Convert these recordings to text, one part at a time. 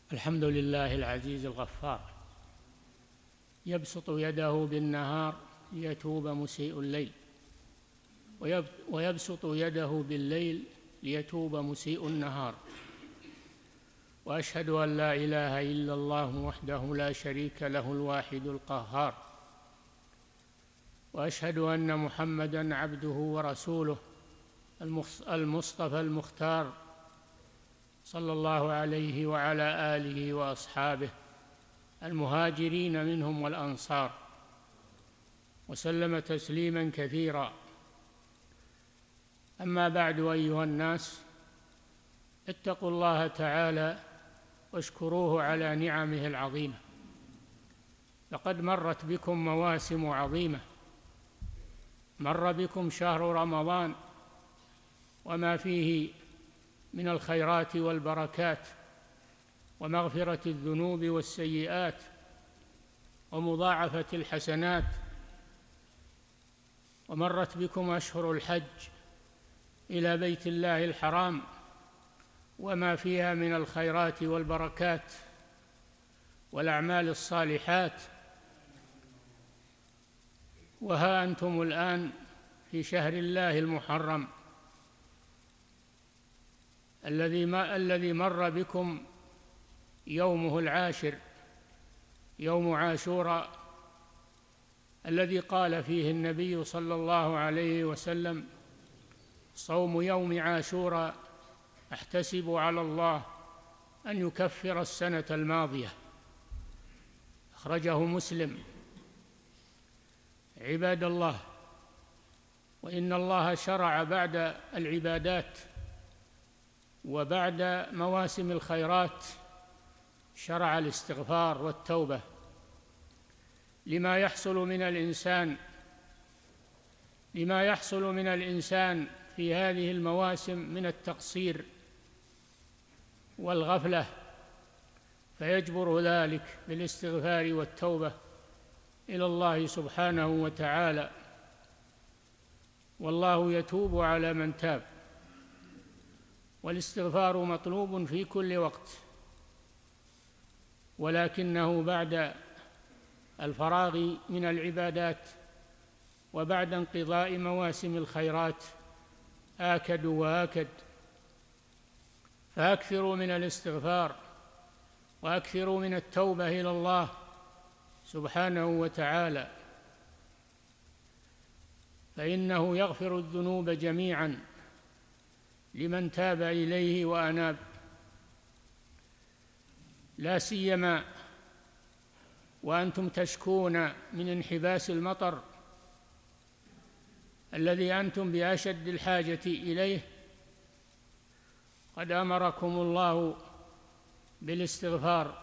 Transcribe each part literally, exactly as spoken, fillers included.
الحمد لله العزيز الغفار، يبسط يده بالنهار ليتوب مسيء الليل، ويبسط يده بالليل ليتوب مسيء النهار. وأشهد أن لا إله إلا الله وحده لا شريك له الواحد القهار، وأشهد أن محمدًا عبده ورسوله المصطفى المختار، صلى الله عليه وعلى آله وأصحابه المهاجرين منهم والأنصار، وسلم تسليماً كثيراً. أما بعد، أيها الناس، اتقوا الله تعالى واشكروه على نعمه العظيمة. لقد مرت بكم مواسم عظيمة، مر بكم شهر رمضان وما فيه من الخيرات والبركات ومغفرة الذنوب والسيئات ومضاعفة الحسنات، ومرت بكم أشهر الحج إلى بيت الله الحرام وما فيها من الخيرات والبركات والأعمال الصالحات. وها أنتم الآن في شهر الله المحرم الذي الذي مر بكم يومه العاشر، يوم عاشوراء، الذي قال فيه النبي صلى الله عليه وسلم: صوم يوم عاشوراء أحتسب على الله أن يكفر السنة الماضية. أخرجه مسلم. عباد الله، وإن الله شرع بعد العبادات وبعد مواسم الخيرات شرع الاستغفار والتوبة لما يحصل من الإنسان لما يحصل من الإنسان في هذه المواسم من التقصير والغفلة، فيجبر ذلك بالاستغفار والتوبة إلى الله سبحانه وتعالى، والله يتوب على من تاب. والاستغفار مطلوب في كل وقت، ولكنه بعد الفراغ من العبادات وبعد انقضاء مواسم الخيرات آكد وآكد. فأكثروا من الاستغفار وأكثروا من التوبة إلى الله سبحانه وتعالى، فإنه يغفر الذنوب جميعاً لمن تاب إليه وأناب، لا سيما وأنتم تشكون من انحباس المطر الذي أنتم بأشد الحاجة إليه. قد أمركم الله بالاستغفار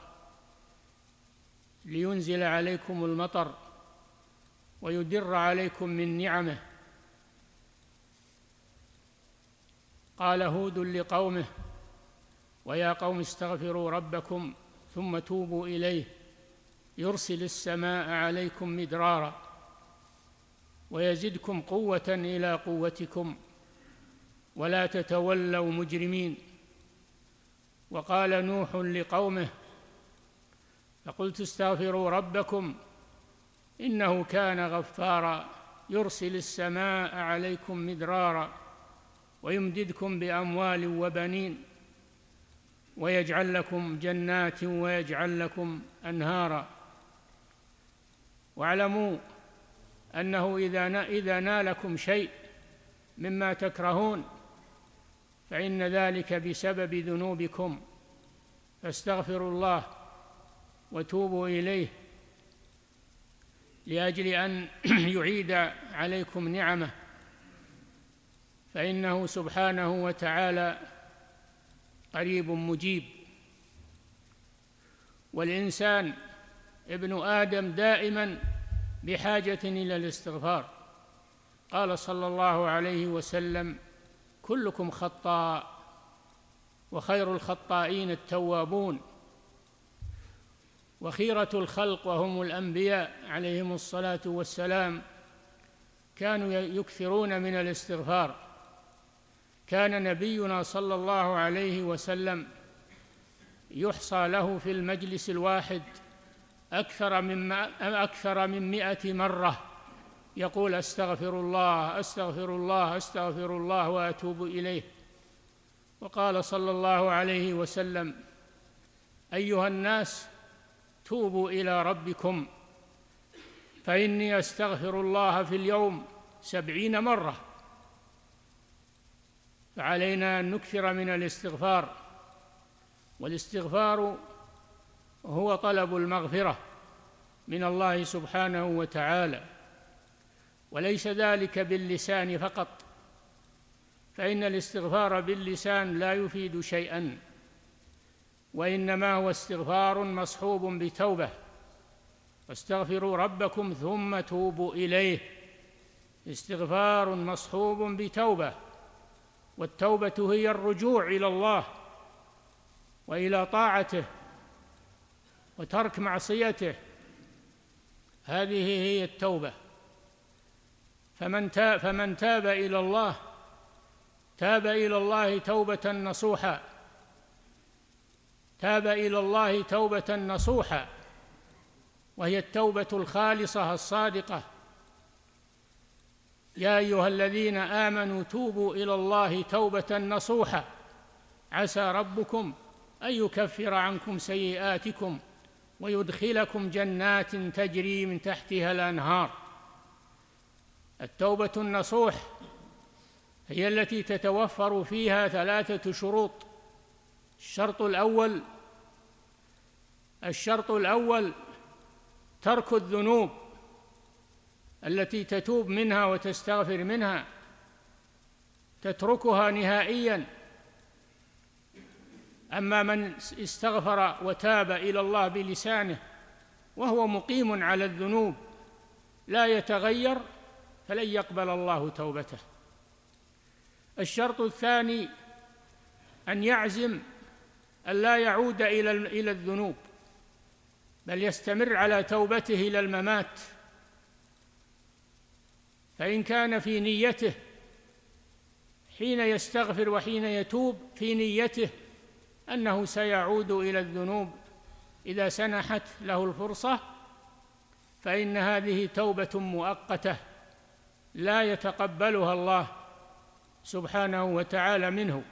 لينزل عليكم المطر ويدر عليكم من نعمه. قال هود لقومه: ويا قوم استغفروا ربكم ثم توبوا إليه يرسل السماء عليكم مدرارا ويزدكم قوة إلى قوتكم ولا تتولوا مجرمين. وقال نوح لقومه: فقلت استغفروا ربكم إنه كان غفارا يرسل السماء عليكم مدرارا ويمددكم بأموال وبنين ويجعل لكم جنات ويجعل لكم أنهارا. واعلموا أنه إذا نالكم شيء مما تكرهون فإن ذلك بسبب ذنوبكم، فاستغفروا الله وتوبوا إليه لأجل أن يعيد عليكم نعمه، فإنه سبحانه وتعالى قريب مجيب. والإنسان ابن آدم دائما بحاجة إلى الاستغفار. قال صلى الله عليه وسلم: كلكم خطاء وخير الخطائين التوابون. وخيرة الخلق وهم الأنبياء عليهم الصلاة والسلام كانوا يكثرون من الاستغفار. كان نبينا صلى الله عليه وسلم يحصى له في المجلس الواحد أكثر من أكثر من مئة مرة يقول أستغفر الله أستغفر الله أستغفر الله وأتوب إليه. وقال صلى الله عليه وسلم: أيها الناس توبوا إلى ربكم فإني أستغفر الله في اليوم سبعين مرة. فعلينا أن نكثر من الاستغفار، والاستغفار هو طلب المغفرة من الله سبحانه وتعالى، وليس ذلك باللسان فقط، فإن الاستغفار باللسان لا يفيد شيئا، وإنما هو استغفار مصحوب بتوبة. واستغفروا ربكم ثم توبوا إليه، استغفار مصحوب بتوبة، والتوبة هي الرجوع إلى الله وإلى طاعته وترك معصيته، هذه هي التوبة. فمن تاب, فمن تاب إلى الله تاب إلى الله توبة نصوحا، تاب إلى الله توبة نصوحا، وهي التوبة الخالصة الصادقة. يا أيها الذين آمنوا توبوا إلى الله توبة نصوحا عسى ربكم أن يكفر عنكم سيئاتكم ويدخلكم جنات تجري من تحتها الأنهار. التوبة النصوح هي التي تتوفر فيها ثلاثة شروط. الشرط الأول الشرط الأول ترك الذنوب التي تتوب منها وتستغفر منها، تتركها نهائياً. أما من استغفر وتاب إلى الله بلسانه وهو مقيم على الذنوب لا يتغير فلن يقبل الله توبته. الشرط الثاني أن يعزم أن لا يعود إلى الذنوب، بل يستمر على توبته إلى الممات. فإن كان في نيته حين يستغفر وحين يتوب في نيته أنه سيعود إلى الذنوب إذا سنحت له الفرصة، فإن هذه توبة مؤقتة لا يتقبلها الله سبحانه وتعالى منه.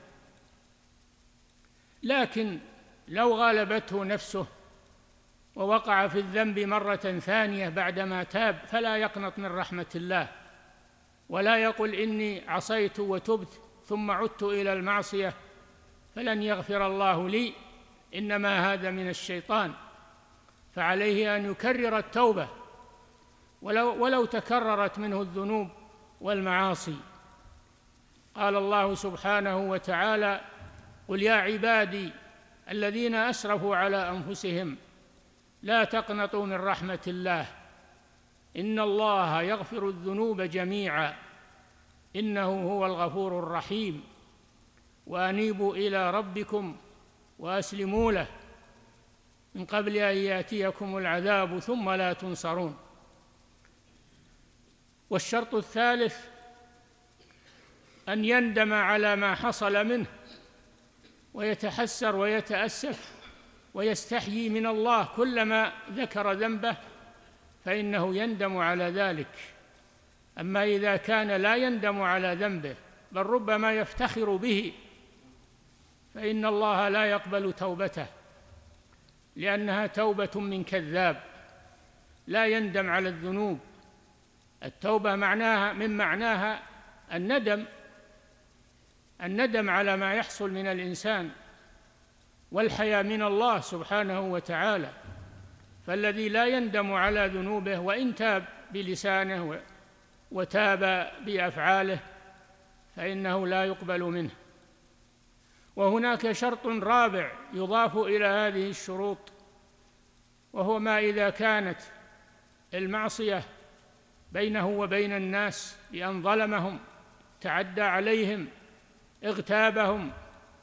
لكن لو غالبته نفسه ووقع في الذنب مرة ثانية بعدما تاب فلا يقنط من رحمة الله، ولا يقل إني عصيت وتبت ثم عدت إلى المعصية فلن يغفر الله لي، إنما هذا من الشيطان. فعليه أن يكرر التوبة ولو, ولو تكررت منه الذنوب والمعاصي. قال الله سبحانه وتعالى: قل يا عبادي الذين أسرفوا على أنفسهم لا تقنطوا من رحمة الله إن الله يغفر الذنوب جميعا إنه هو الغفور الرحيم وأنيبوا إلى ربكم وأسلموا له من قبل أن يأتيكم العذاب ثم لا تنصرون. والشرط الثالث أن يندم على ما حصل منه ويتحسر ويتأسف ويستحيي من الله كلما ذكر ذنبه، فإنه يندم على ذلك. أما إذا كان لا يندم على ذنبه بل ربما يفتخر به فإن الله لا يقبل توبته، لأنها توبة من كذاب لا يندم على الذنوب. التوبة معناها من معناها الندم الندم على ما يحصل من الإنسان والحياء من الله سبحانه وتعالى. فالذي لا يندم على ذنوبه وإن تاب بلسانه وتاب بأفعاله فإنه لا يقبل منه. وهناك شرط رابع يضاف إلى هذه الشروط، وهو ما إذا كانت المعصية بينه وبين الناس بأن ظلمهم، تعدى عليهم، اغتابهم،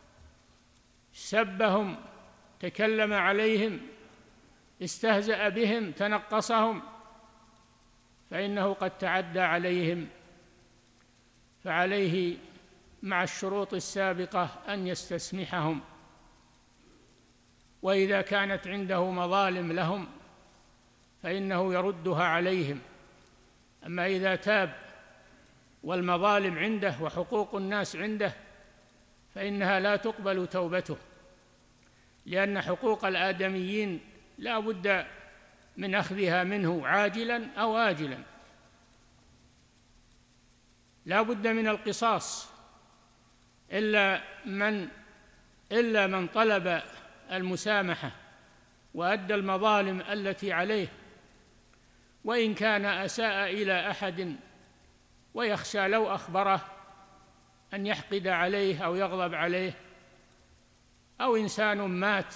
سبهم، تكلم عليهم، استهزأ بهم، تنقصهم، فإنه قد تعدى عليهم، فعليه مع الشروط السابقة أن يستسمحهم. وإذا كانت عنده مظالم لهم فإنه يردها عليهم. أما إذا تاب والمظالم عنده وحقوق الناس عنده فإنها لا تقبل توبته، لأن حقوق الآدميين لا بد من أخذها منه عاجلا أو آجلا، لا بد من القصاص، إلا من إلا من طلب المسامحة وأدى المظالم التي عليه، وإن كان أساء إلى أحد ويخشى لو أخبره أن يحقد عليه أو يغضب عليه، أو إنسان مات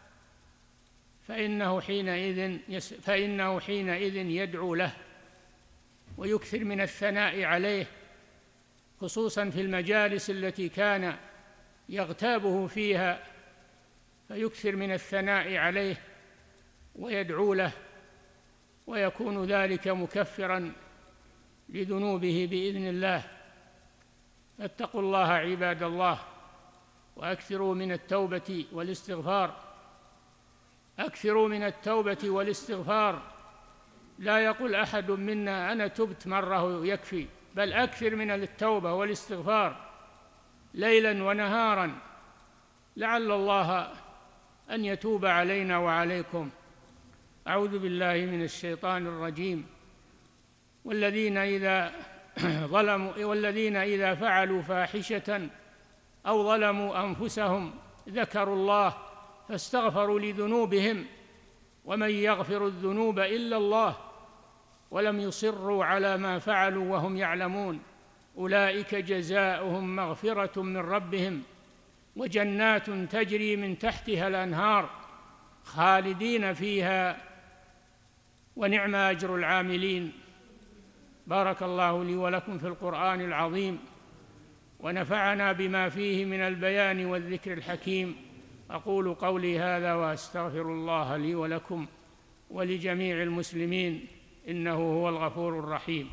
فإنه حينئذ فإنه حينئذ يدعو له ويكثر من الثناء عليه، خصوصا في المجالس التي كان يغتابه فيها، فيكثر من الثناء عليه ويدعو له، ويكون ذلك مكفرا لذنوبه بإذن الله. فاتقوا الله عباد الله، وأكثروا من التوبة والاستغفار، أكثروا من التوبة والاستغفار. لا يقول أحد منا أنا تبت مرة يكفي، بل أكثر من التوبة والاستغفار ليلا ونهارا، لعل الله أن يتوب علينا وعليكم. أعوذ بالله من الشيطان الرجيم. والذين إذا ظلموا والذين إذا فعلوا فاحشة أو ظلموا أنفسهم ذكروا الله فاستغفروا لذنوبهم ومن يغفر الذنوب إلا الله ولم يصروا على ما فعلوا وهم يعلمون أولئك جزاؤهم مغفرة من ربهم وجنات تجري من تحتها الأنهار خالدين فيها ونعم أجر العاملين. بارك الله لي ولكم في القرآن العظيم، ونفعنا بما فيه من البيان والذكر الحكيم. أقول قولي هذا وأستغفر الله لي ولكم ولجميع المسلمين، إنه هو الغفور الرحيم.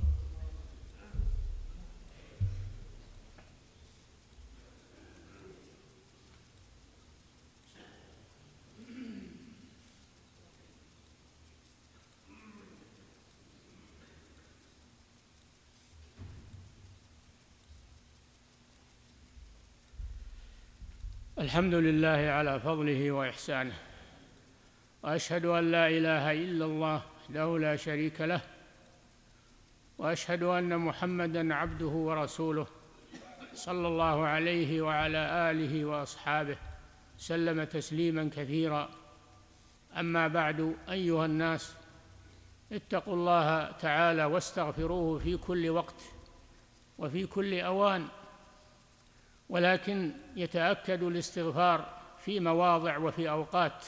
الحمد لله على فضله وإحسانه، وأشهد أن لا إله إلا الله وحده لا شريك له، وأشهد أن محمدًا عبده ورسوله صلى الله عليه وعلى آله وأصحابه سلم تسليمًا كثيرًا. أما بعد، أيها الناس، اتقوا الله تعالى واستغفروه في كل وقت وفي كل أوان، ولكن يتأكد الاستغفار في مواضع وفي أوقات.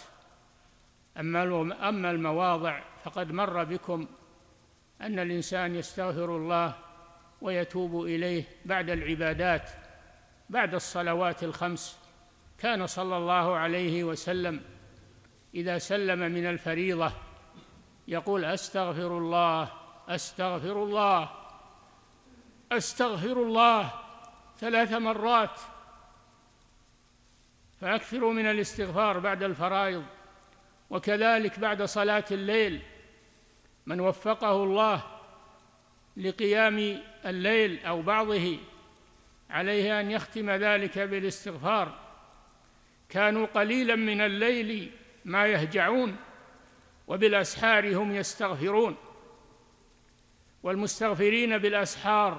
أما المواضع فقد مر بكم أن الإنسان يستغفر الله ويتوب إليه بعد العبادات، بعد الصلوات الخمس. كان صلى الله عليه وسلم إذا سلم من الفريضة يقول أستغفر الله أستغفر الله أستغفر الله ثلاث مرات. فأكثروا من الاستغفار بعد الفرائض، وكذلك بعد صلاة الليل. من وفقه الله لقيام الليل أو بعضه عليه أن يختم ذلك بالاستغفار. كانوا قليلا من الليل ما يهجعون وبالأسحار هم يستغفرون. والمستغفرين بالأسحار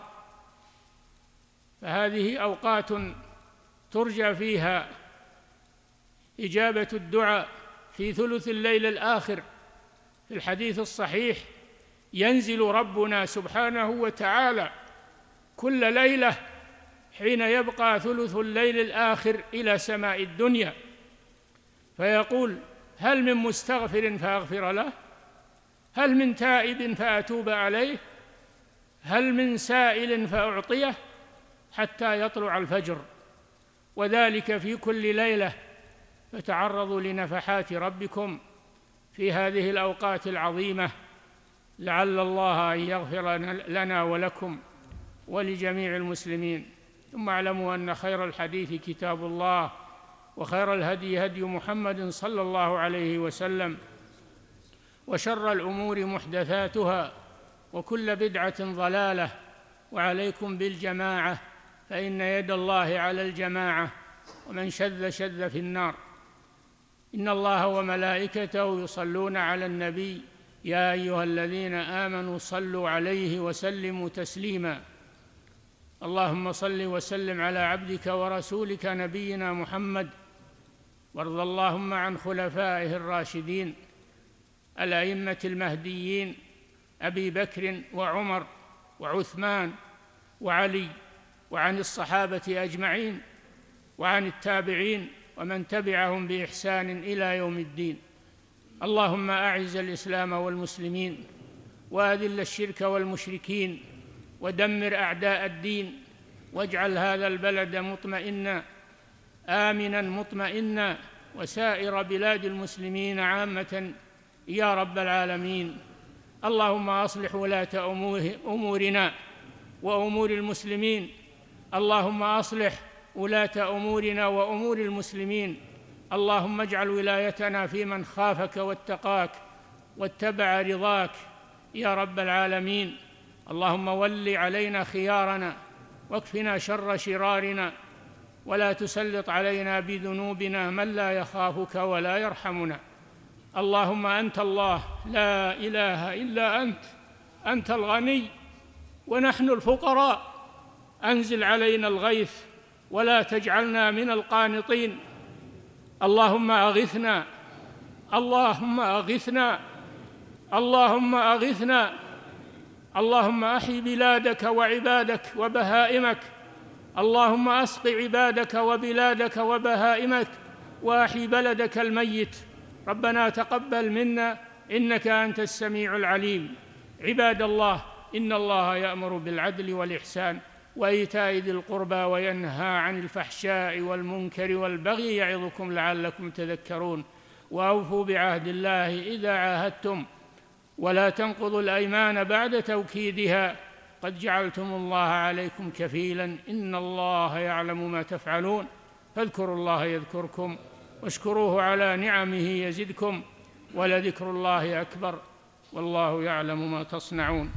فهذه أوقات ترجى فيها إجابة الدعاء. في ثلث الليل الآخر في الحديث الصحيح ينزل ربنا سبحانه وتعالى كل ليلة حين يبقى ثلث الليل الآخر إلى سماء الدنيا، فيقول هل من مستغفر فأغفر له؟ هل من تائب فأتوب عليه؟ هل من سائل فأعطيه؟ حتى يطلع الفجر، وذلك في كل ليلة. فتعرضوا لنفحات ربكم في هذه الأوقات العظيمة، لعل الله أن يغفر لنا ولكم ولجميع المسلمين. ثم اعلموا أن خير الحديث كتاب الله، وخير الهدي هدي محمد صلى الله عليه وسلم، وشر الأمور محدثاتها، وكل بدعة ضلالة. وعليكم بالجماعة، فإن يد الله على الجماعة، ومن شذ شذ في النار. إن الله وملائكته يصلون على النبي، يا أيها الذين آمنوا صلوا عليه وسلموا تسليما. اللهم صل وسلم على عبدك ورسولك نبينا محمد، وارض اللهم عن خلفائه الراشدين الأئمة المهديين أبي بكر وعمر وعثمان وعلي، وعن الصحابة أجمعين، وعن التابعين ومن تبعهم بإحسان إلى يوم الدين. اللهم أعز الإسلام والمسلمين، وأذل الشرك والمشركين، ودمر أعداء الدين، واجعل هذا البلد مطمئنا آمنا مطمئنا، وسائر بلاد المسلمين عامة يا رب العالمين. اللهم أصلح ولاة أمورنا وأمور المسلمين. اللهم أصلح ولاة أمورنا وأمور المسلمين. اللهم اجعل ولايتنا في من خافك واتقاك واتبع رضاك يا رب العالمين. اللهم ول علينا خيارنا، واكفنا شر شرارنا، ولا تسلط علينا بذنوبنا من لا يخافك ولا يرحمنا. اللهم أنت الله، لا إله إلا أنت، أنت الغني ونحن الفقراء. أنزل علينا الغيث ولا تجعلنا من القانطين. اللهم أغثنا، اللهم أغثنا، اللهم أغثنا. اللهم أحي بلادك وعبادك وبهائمك. اللهم أسق عبادك وبلادك وبهائمك، وأحي بلدك الميت. ربنا تقبل منا إنك أنت السميع العليم. عباد الله، إن الله يأمر بالعدل والإحسان وإيتاء ذي القربى، وينهى عن الفحشاء والمنكر والبغي، يعظكم لعلكم تذكرون. وأوفوا بعهد الله إذا عاهدتم، ولا تنقضوا الأيمان بعد توكيدها، قد جعلتم الله عليكم كفيلا، إن الله يعلم ما تفعلون. فاذكروا الله يذكركم، واشكروه على نعمه يزدكم، ولذكر الله أكبر، والله يعلم ما تصنعون.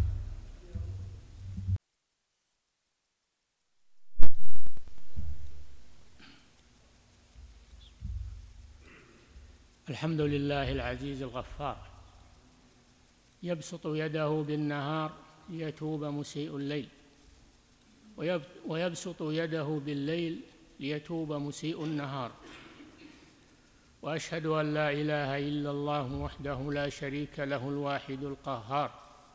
الحمد لله العزيز الغفار، يبسط يده بالنهار ليتوب مسيء الليل، ويبسط يده بالليل ليتوب مسيء النهار. وأشهد أن لا إله إلا الله وحده لا شريك له الواحد القهار،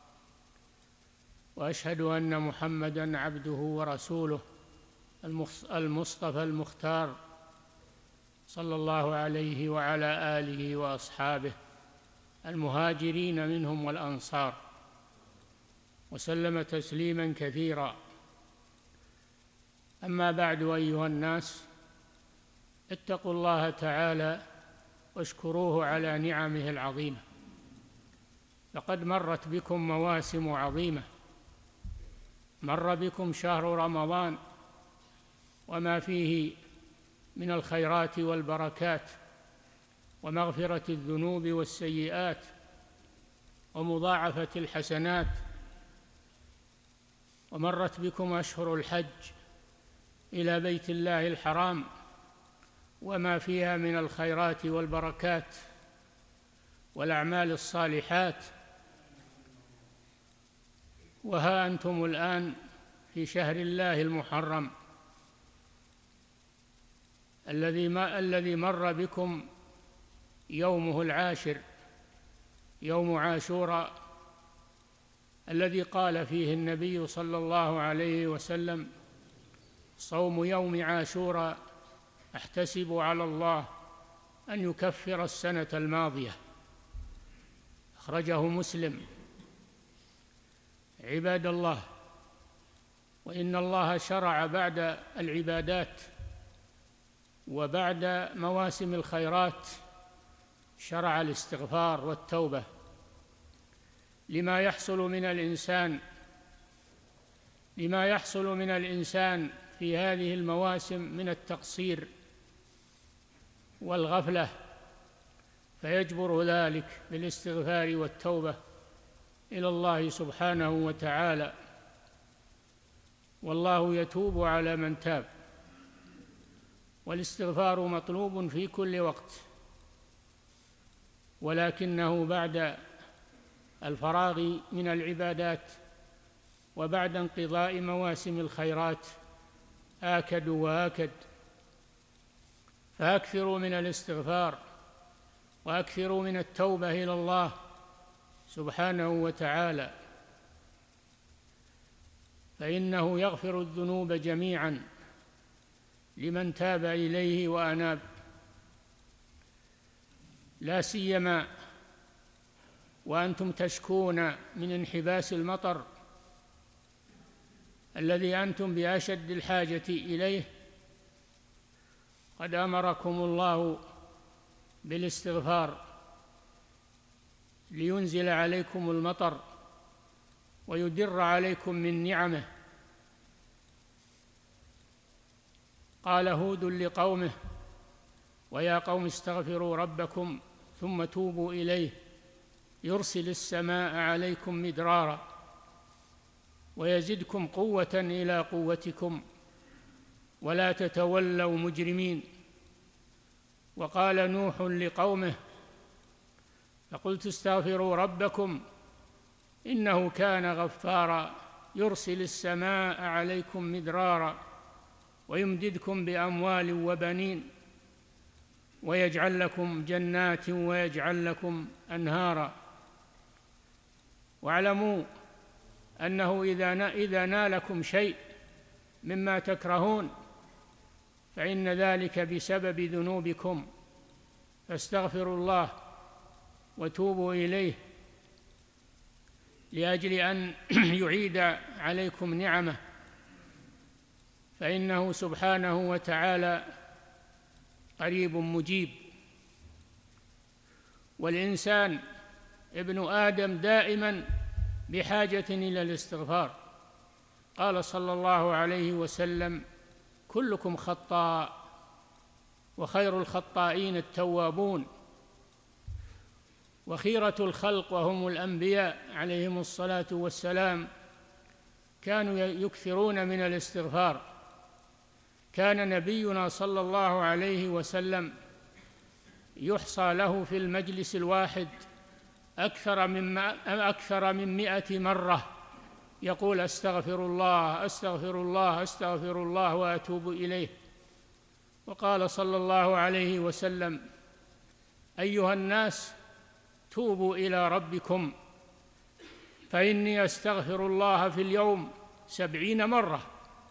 وأشهد أن محمدًا عبده ورسوله المصطفى المختار، صلى الله عليه وعلى آله وأصحابه المهاجرين منهم والأنصار، وسلم تسليماً كثيراً. أما بعد، أيها الناس، اتقوا الله تعالى واشكروه على نعمه العظيمة. لقد مرت بكم مواسم عظيمة، مر بكم شهر رمضان وما فيه من الخيرات والبركات، ومغفرة الذنوب والسيئات، ومضاعفة الحسنات. ومرت بكم أشهر الحج إلى بيت الله الحرام وما فيها من الخيرات والبركات والأعمال الصالحات. وها أنتم الآن في شهر الله المحرم الذي الذي مر بكم يومه العاشر، يوم عاشوراء، الذي قال فيه النبي صلى الله عليه وسلم: صوم يوم عاشوراء أحتسب على الله أن يكفر السنة الماضية. أخرجه مسلم. عباد الله، وإن الله شرع بعد العبادات وبعد مواسم الخيرات شرع الاستغفار والتوبة لما يحصل من الإنسان لما يحصل من الإنسان في هذه المواسم من التقصير والغفلة، فيجبر ذلك بالاستغفار والتوبة إلى الله سبحانه وتعالى، والله يتوب على من تاب. والاستغفار مطلوب في كل وقت، ولكنه بعد الفراغ من العبادات وبعد انقضاء مواسم الخيرات آكد وآكد. فأكثروا من الاستغفار وأكثروا من التوبة إلى الله سبحانه وتعالى، فإنه يغفر الذنوب جميعا لمن تاب إليه وأناب، لا سيما وأنتم تشكون من انحباس المطر الذي أنتم بأشد الحاجة إليه. قد أمركم الله بالاستغفار لينزل عليكم المطر ويدر عليكم من نعمه. قال هود لقومه: ويا قوم استغفروا ربكم ثم توبوا إليه يرسل السماء عليكم مدرارا ويزدكم قوة إلى قوتكم ولا تتولوا مجرمين. وقال نوح لقومه: فقلت استغفروا ربكم إنه كان غفارا يرسل السماء عليكم مدرارا ويمددكم بأموال وبنين ويجعل لكم جنات ويجعل لكم أنهارا. واعلموا أنه إذا نالكم شيء مما تكرهون فإن ذلك بسبب ذنوبكم، فاستغفروا الله وتوبوا إليه لأجل أن يعيد عليكم نعمه، فإنه سبحانه وتعالى قريب مجيب. والإنسان ابن آدم دائما بحاجة إلى الاستغفار. قال صلى الله عليه وسلم: كلكم خطاء وخير الخطائين التوابون. وخيرة الخلق وهم الأنبياء عليهم الصلاة والسلام كانوا يكثرون من الاستغفار. كان نبينا صلى الله عليه وسلم يحصى له في المجلس الواحد أكثر من أكثر من مئة مرة يقول: أستغفر الله أستغفر الله أستغفر الله وأتوب إليه. وقال صلى الله عليه وسلم: أيها الناس توبوا إلى ربكم فإني أستغفر الله في اليوم سبعين مرة.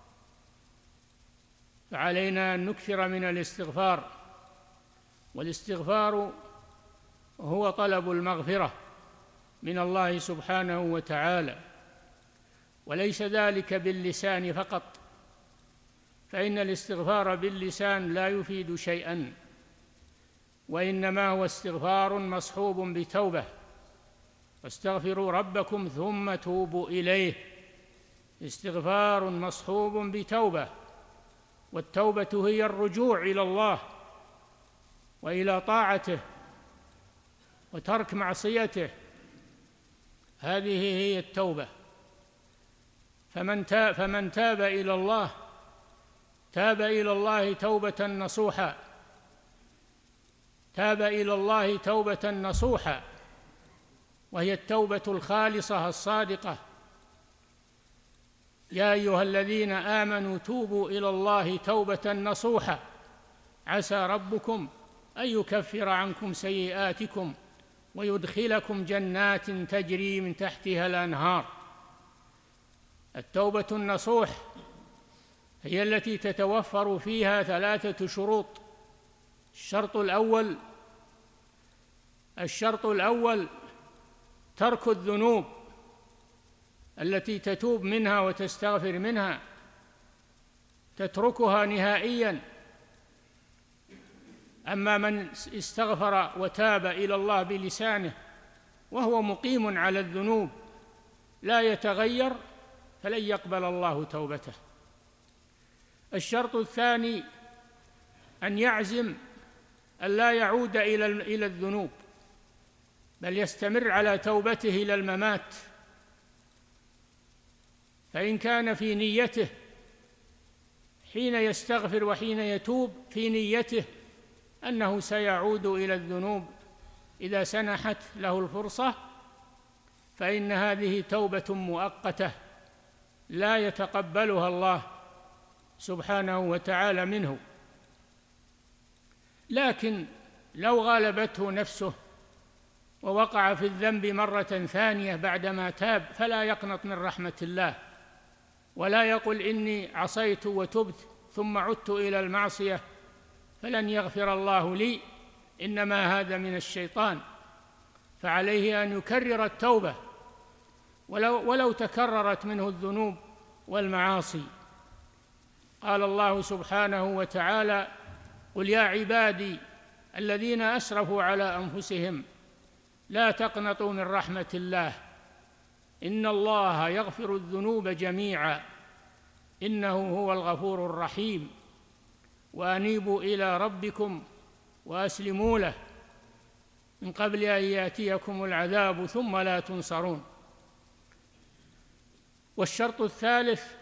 فعلينا أن نكثر من الاستغفار، والاستغفار هو طلب المغفرة من الله سبحانه وتعالى، وليس ذلك باللسان فقط، فإن الاستغفار باللسان لا يفيد شيئا، وإنما هو استغفار مصحوب بتوبة. واستغفروا ربكم ثم توبوا إليه، استغفار مصحوب بتوبة، والتوبة هي الرجوع إلى الله وإلى طاعته وترك معصيته، هذه هي التوبة. فمن تاب, فمن تاب إلى الله تاب إلى الله توبة نصوحا تاب إلى الله توبة نصوحا وهي التوبة الخالصة الصادقة. يا أيها الذين آمنوا توبوا إلى الله توبة نصوحا عسى ربكم أن يكفر عنكم سيئاتكم ويدخلكم جنات تجري من تحتها الأنهار. التوبة النصوح هي التي تتوفر فيها ثلاثة شروط. الشرط الأول الشرط الأول ترك الذنوب التي تتوب منها وتستغفر منها، تتركها نهائيا. أما من استغفر وتاب إلى الله بلسانه وهو مقيم على الذنوب لا يتغير فلن يقبل الله توبته. الشرط الثاني أن يعزم أن لا يعود إلى الذنوب، بل يستمر على توبته إلى الممات. فإن كان في نيته حين يستغفر وحين يتوب في نيته أنه سيعود إلى الذنوب إذا سنحت له الفرصة، فإن هذه توبة مؤقتة لا يتقبلها الله سبحانه وتعالى منه. لكن لو غالبته نفسه ووقع في الذنب مرة ثانية بعدما تاب فلا يقنط من رحمة الله، ولا يقل إني عصيت وتبت ثم عدت إلى المعصية فلن يغفر الله لي، إنما هذا من الشيطان. فعليه أن يكرر التوبة ولو, ولو تكررت منه الذنوب والمعاصي. قال الله سبحانه وتعالى: قل يا عبادي الذين أسرفوا على أنفسهم لا تقنطوا من رحمة الله إن الله يغفر الذنوب جميعا إنه هو الغفور الرحيم وأنيبوا إلى ربكم وأسلموا له من قبل أن يأتيكم العذاب ثم لا تنصرون. والشرط الثالث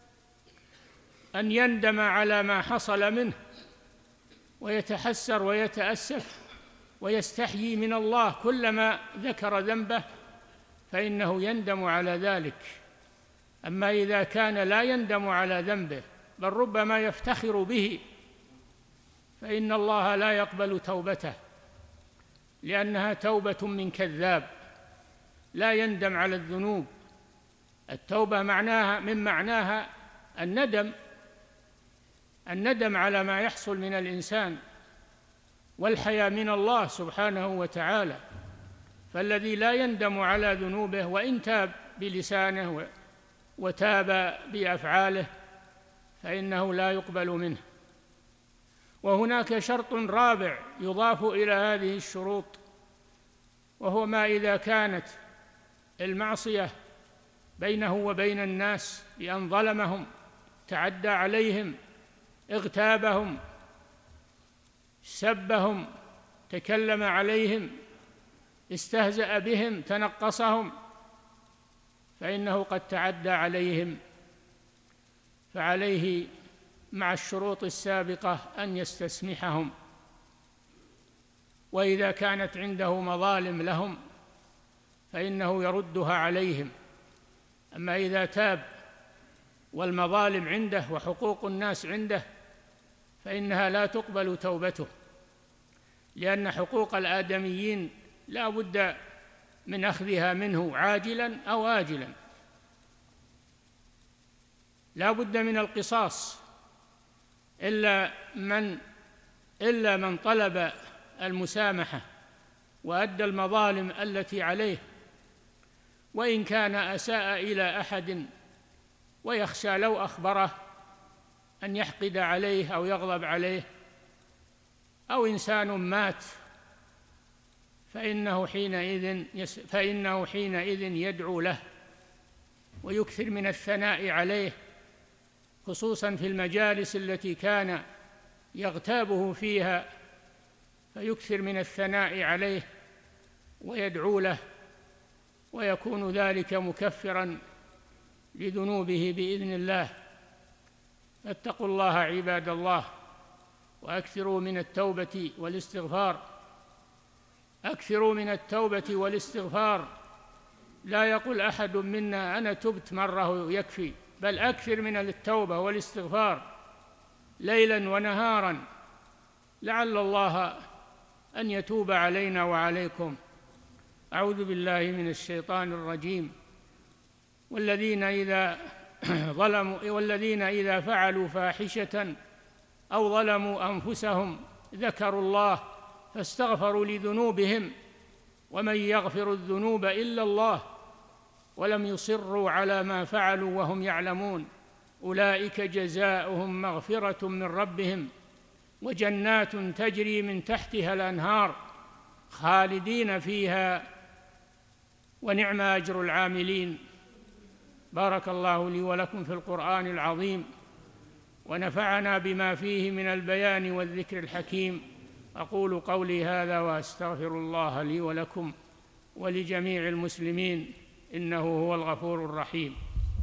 أن يندم على ما حصل منه ويتحسر ويتأسف ويستحيي من الله كلما ذكر ذنبه، فإنه يندم على ذلك. أما إذا كان لا يندم على ذنبه بل ربما يفتخر به فإن الله لا يقبل توبته، لأنها توبة من كذاب لا يندم على الذنوب. التوبة معناها من معناها الندم الندم على ما يحصل من الإنسان والحياء من الله سبحانه وتعالى. فالذي لا يندم على ذنوبه وإن تاب بلسانه وتاب بأفعاله فإنه لا يقبل منه. وهناك شرط رابع يضاف إلى هذه الشروط، وهو ما إذا كانت المعصية بينه وبين الناس بأن ظلمهم، تعدى عليهم، اغتابهم، سبهم، تكلم عليهم، استهزأ بهم، تنقصهم، فإنه قد تعدى عليهم، فعليه مع الشروط السابقة أن يستسمحهم. وإذا كانت عنده مظالم لهم فإنه يردها عليهم. أما إذا تاب والمظالم عنده وحقوق الناس عنده فإنها لا تقبل توبته، لأن حقوق الآدميين لا بد من أخذها منه عاجلا أو آجلا، لا بد من القصاص، إلا من إلا من طلب المسامحة وأدى المظالم التي عليه، وإن كان أساء إلى أحد ويخشى لو أخبره أن يحقد عليه أو يغضب عليه، أو إنسان مات فإنه حينئذ فإنه حينئذ يدعو له ويكثر من الثناء عليه، خصوصا في المجالس التي كان يغتابه فيها، فيكثر من الثناء عليه ويدعو له، ويكون ذلك مكفرا لذنوبه بإذن الله. فاتقوا الله عباد الله، وأكثروا من التوبة والاستغفار أكثروا من التوبة والاستغفار. لا يقول أحد منا أنا تبت مرة يكفي، بل أكثر من التوبة والاستغفار ليلا ونهارا، لعل الله أن يتوب علينا وعليكم. أعوذ بالله من الشيطان الرجيم. والذين إذا ظلموا والذين إذا فعلوا فاحشة أو ظلموا أنفسهم ذكروا الله فاستغفروا لذنوبهم ومن يغفر الذنوب إلا الله ولم يصروا على ما فعلوا وهم يعلمون أولئك جزاؤهم مغفرة من ربهم وجنات تجري من تحتها الأنهار خالدين فيها ونعم أجر العاملين. بارك الله لي ولكم في القرآن العظيم، ونفعنا بما فيه من البيان والذكر الحكيم، أقول قولي هذا وأستغفر الله لي ولكم ولجميع المسلمين، إنه هو الغفور الرحيم.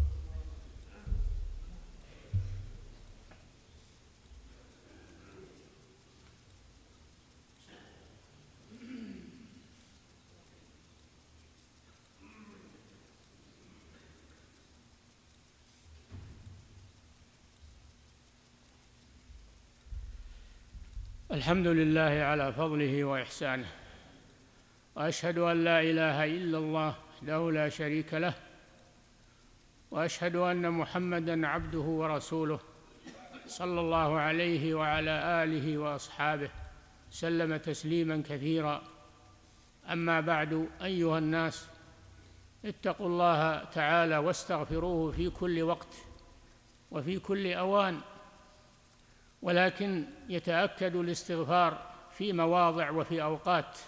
الحمد لله على فضله وإحسانه، وأشهد أن لا إله إلا الله وحده لا شريك له، وأشهد أن محمدًا عبده ورسوله صلى الله عليه وعلى آله وأصحابه سلم تسليمًا كثيرًا. أما بعد، أيها الناس، اتقوا الله تعالى واستغفروه في كل وقت وفي كل أوان، ولكن يتأكد الاستغفار في مواضع وفي أوقات.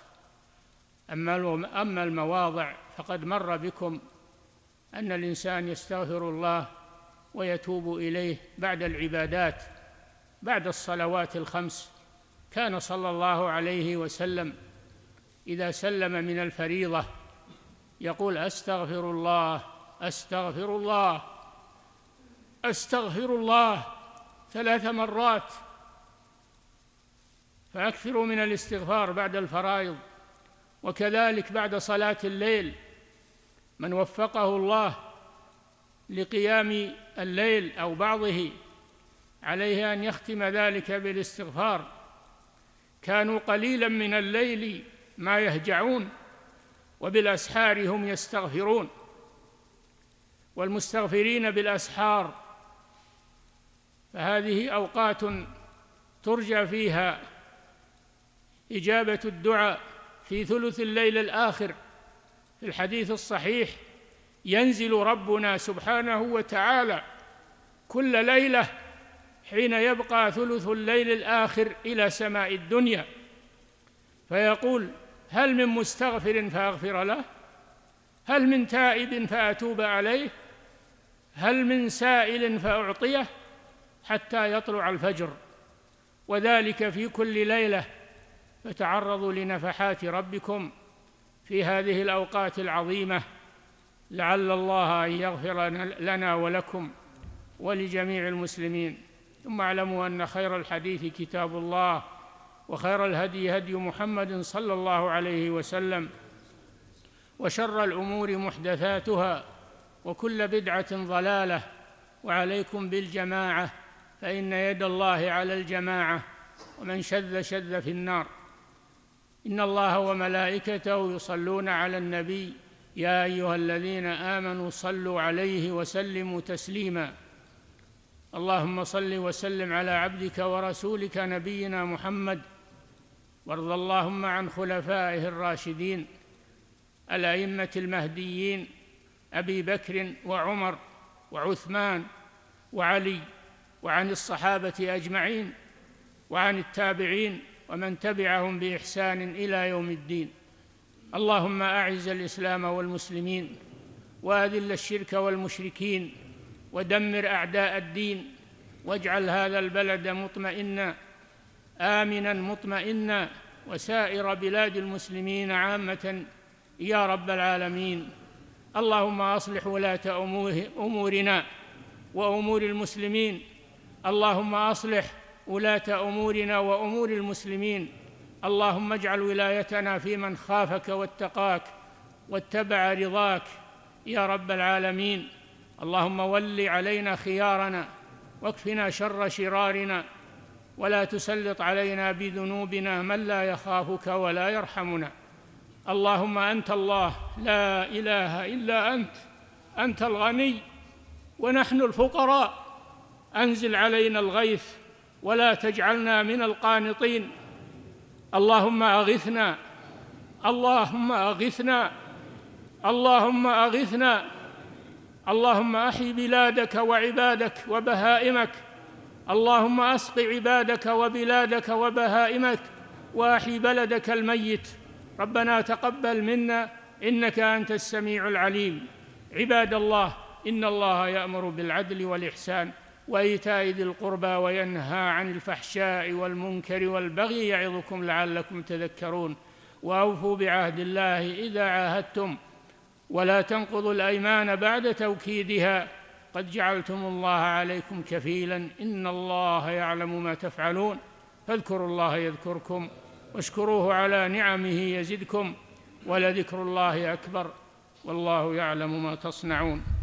أما المواضع فقد مر بكم أن الإنسان يستغفر الله ويتوب إليه بعد العبادات، بعد الصلوات الخمس. كان صلى الله عليه وسلم إذا سلم من الفريضة يقول: أستغفر الله أستغفر الله أستغفر الله ثلاث مرات. فأكثروا من الاستغفار بعد الفرائض، وكذلك بعد صلاة الليل. من وفقه الله لقيام الليل أو بعضه عليه أن يختم ذلك بالاستغفار. كانوا قليلا من الليل ما يهجعون، وبالأسحار هم يستغفرون. والمستغفرين بالأسحار، فهذه أوقات ترجى فيها إجابة الدعاء. في ثلث الليل الآخر في الحديث الصحيح ينزل ربنا سبحانه وتعالى كل ليلة حين يبقى ثلث الليل الآخر إلى سماء الدنيا، فيقول: هل من مستغفر فأغفر له؟ هل من تائب فأتوب عليه؟ هل من سائل فأعطيه؟ حتى يطلع الفجر، وذلك في كل ليلة. فتعرضوا لنفحات ربكم في هذه الأوقات العظيمة، لعل الله أن يغفر لنا ولكم ولجميع المسلمين. ثم اعلموا أن خير الحديث كتاب الله، وخير الهدي هدي محمد صلى الله عليه وسلم، وشر الأمور محدثاتها، وكل بدعة ضلالة. وعليكم بالجماعة، فإن يد الله على الجماعة، ومن شذ شذ في النار. إن الله وملائكته يصلون على النبي، يا أيها الذين آمنوا صلوا عليه وسلموا تسليما. اللهم صل وسلم على عبدك ورسولك نبينا محمد، وارض اللهم عن خلفائه الراشدين الأئمة المهديين أبي بكر وعمر وعثمان وعلي، وعن الصحابة أجمعين، وعن التابعين ومن تبعهم بإحسان إلى يوم الدين. اللهم أعز الإسلام والمسلمين، وأذل الشرك والمشركين، ودمر أعداء الدين، واجعل هذا البلد مطمئنا آمنا مطمئنا، وسائر بلاد المسلمين عامة يا رب العالمين. اللهم أصلح ولاة أمورنا وأمور المسلمين. اللهم أصلح ولاة أمورنا وأمور المسلمين. اللهم اجعل ولايتنا في من خافك واتقاك واتبع رضاك يا رب العالمين. اللهم ول علينا خيارنا، واكفنا شر شرارنا، ولا تسلط علينا بذنوبنا من لا يخافك ولا يرحمنا. اللهم أنت الله، لا إله إلا أنت، أنت الغني ونحن الفقراء. أنزل علينا الغيث ولا تجعلنا من القانطين. اللهم أغثنا، اللهم أغثنا، اللهم أغثنا. اللهم أحي بلادك وعبادك وبهائمك. اللهم أسق عبادك وبلادك وبهائمك، وأحي بلدك الميت. ربنا تقبل منا إنك أنت السميع العليم. عباد الله، إن الله يأمر بالعدل والإحسان وإيتاء ذي القربى وينهى عن الفحشاء والمنكر والبغي يعظكم لعلكم تذكرون. وأوفوا بعهد الله إذا عاهدتم ولا تنقضوا الأيمان بعد توكيدها قد جعلتم الله عليكم كفيلا إن الله يعلم ما تفعلون. فاذكروا الله يذكركم واشكروه على نعمه يزدكم ولذكر الله أكبر والله يعلم ما تصنعون.